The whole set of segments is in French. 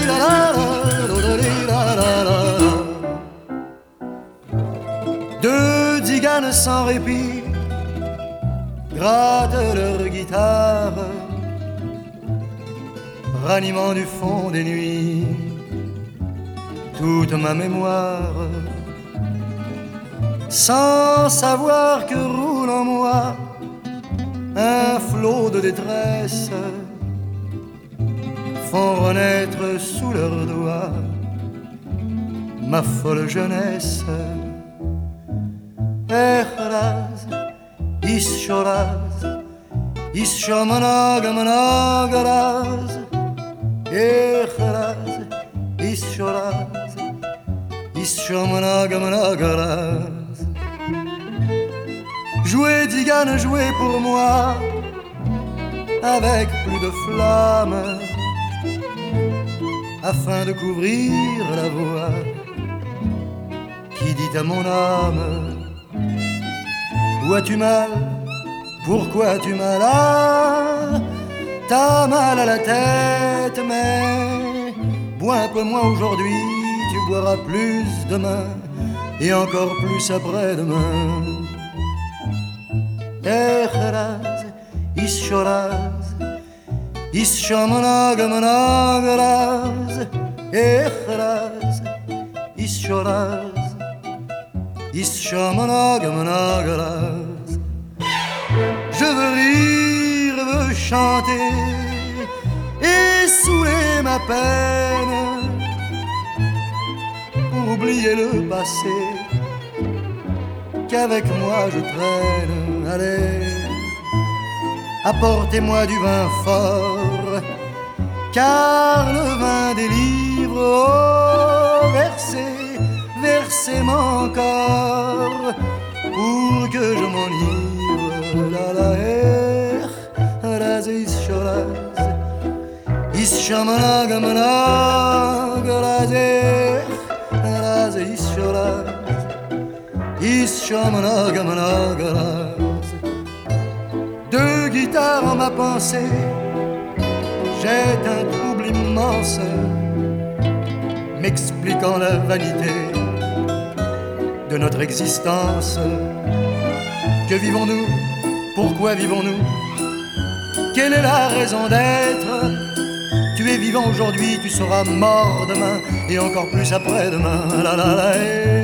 Deux tziganes sans répit grattent leur guitare, ranimant du fond des nuits toute ma mémoire, sans savoir que roule en moi un flot de détresse, font renaître sous leurs doigts ma folle jeunesse. Echraz, ischoraz, ischomanagamanagaraz, echraz, ischoraz, ischomanagamanagaraz. Jouez, tzigane, jouez pour moi, avec plus de flamme, afin de couvrir la voix qui dit à mon âme: où as-tu mal? Pourquoi as-tu mal? Ah, t'as mal à la tête, mais bois un peu moins aujourd'hui, tu boiras plus demain, et encore plus après-demain. Echraz, ischoraz, ischomanagamanagaraz, echraz, ischoraz, ischomanagamanagaraz. Je veux rire, veux chanter et saouler ma peine, oublier le passé qu'avec moi je traîne. Allez, apportez-moi du vin fort, car le vin délivre. Oh, versez, versez-moi encore, pour que je m'enivre. La la raz ischoraz, ischamanagamanagaraz, raz ischoraz, ischamanagamanagaraz. Deux guitares en ma pensée, jette un trouble immense, m'expliquant la vanité de notre existence. Que vivons-nous? Pourquoi vivons-nous? Quelle est la raison d'être? Tu es vivant aujourd'hui, tu seras mort demain, et encore plus après-demain. La la la,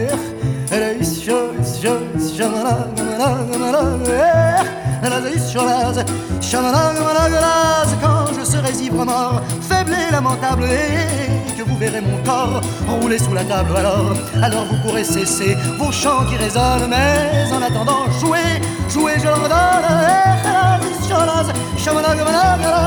quand je serai ivre mort, faible et lamentable, et que vous verrez mon corps rouler sous la table, alors vous pourrez cesser vos chants qui résonnent, mais en attendant, jouez, jouez, je leur donne.